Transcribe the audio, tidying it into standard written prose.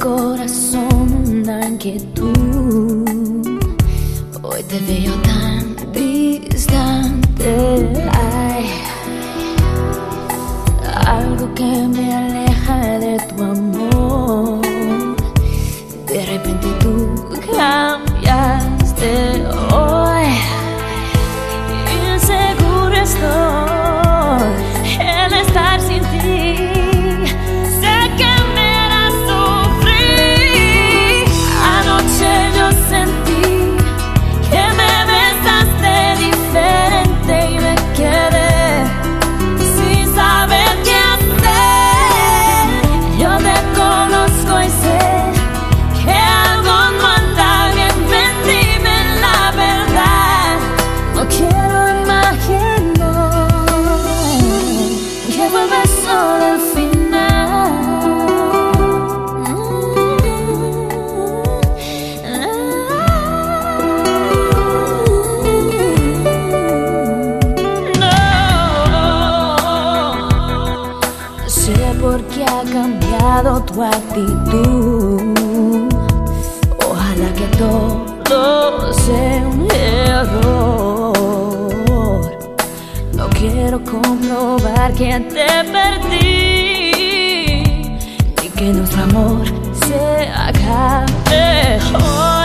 corazón una inquietud. Hoy te veo tan distante. Hay algo que me aleja de tu amor. De repente tú cambiaste hoy. Inseguro estoy en estar sin ti. Sé que me harás sufrir. Anoche yo sentí que me besaste diferente y me quedé sin saber qué hacer. Yo te conozco y sé que algo no anda bien. Ven, dime la verdad. No quiero imaginar que vuelves solo al final. No sé por qué ha cambiado tu actitud. Ojalá que todo sea un error. No quiero comprobar que te perdí, ni que nuestro amor se acabe hoy.